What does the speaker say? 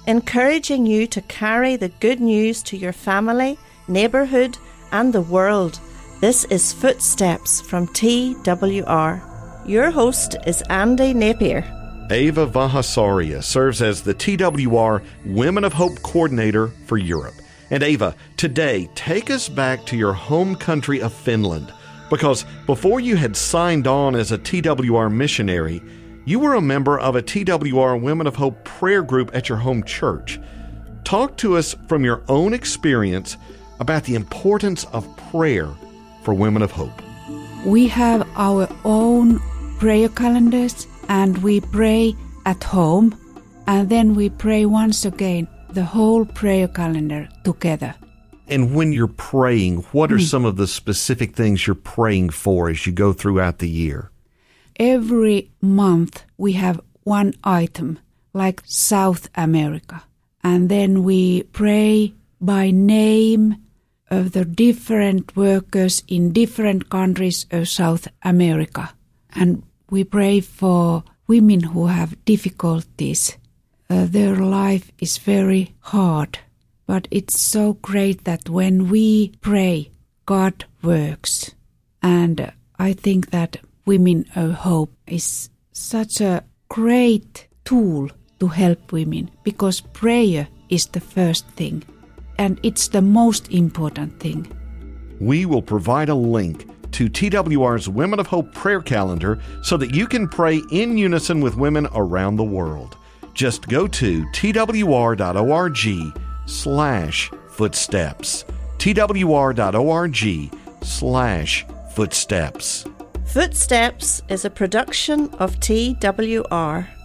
encouraging you to carry the good news to your family, neighbourhood, and the world. This is Footsteps from TWR. Your host is Andy Napier. Ava Vahasaria serves as the TWR Women of Hope Coordinator for Europe. And Ava, today, take us back to your home country of Finland, because before you had signed on as a TWR missionary, you were a member of a TWR Women of Hope prayer group at your home church. Talk to us from your own experience about the importance of prayer for Women of Hope. We have our own prayer calendars, and we pray at home, and then we pray once again the whole prayer calendar together. And when you're praying, what are some of the specific things you're praying for as you go throughout the year? Every month we have one item, like South America, and then we pray by name of the different workers in different countries of South America. And we pray for women who have difficulties. Their life is very hard, but it's so great that when we pray, God works. And I think that Women of Hope is such a great tool to help women, because prayer is the first thing, and it's the most important thing. We will provide a link to TWR's Women of Hope prayer calendar so that you can pray in unison with women around the world. Just go to twr.org/footsteps. twr.org/footsteps. Footsteps is a production of TWR.